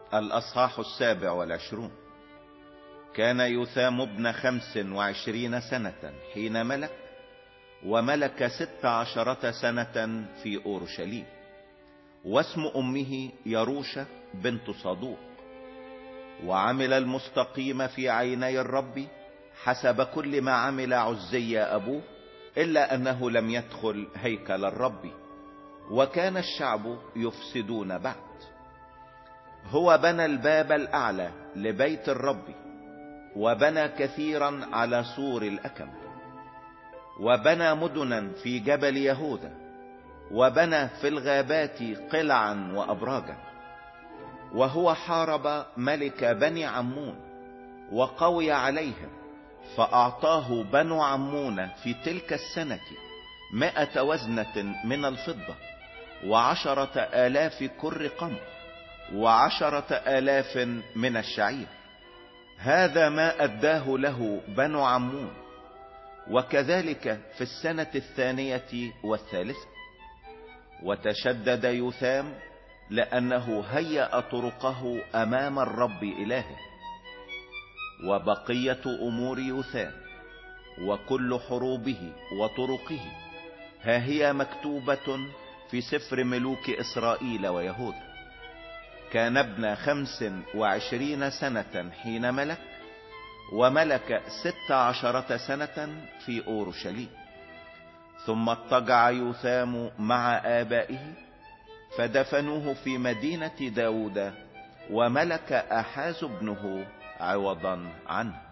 الأصحاح 27. كان يوثام ابن 25 سنة حين ملك، وملك 16 سنة في أورشليم، واسم أمه يروشة بنت صدوق. وعمل المستقيم في عيني الرب حسب كل ما عمل عزي أبوه، إلا أنه لم يدخل هيكل الرب، وكان الشعب يفسدون بعد. هو بنى الباب الأعلى لبيت الرب، وبنى كثيرا على سور الأكم، وبنى مدنا في جبل يهوذا، وبنى في الغابات قلعا وأبراجا. وهو حارب ملك بني عمون وقوي عليهم، فأعطاه بنو عمون في تلك السنة 100 وزنة من الفضة، 10,000 كر قمح، 10,000 من الشعير. هذا ما أداه له بنو عمون. وكذلك في السنة 2 والثالثة. وتشدد يوثام لأنه هيأ طرقه أمام الرب إلهه. وبقية أمور يوثام وكل حروبه وطرقه ها هي مكتوبة في سفر ملوك إسرائيل ويهوذا. كان ابن 25 سنة حين ملك، وملك 16 سنة في أورشليم. ثم اضطجع يوثام مع آبائه، فدفنوه في مدينة داود، وملك أحاز ابنه عوضا عنه.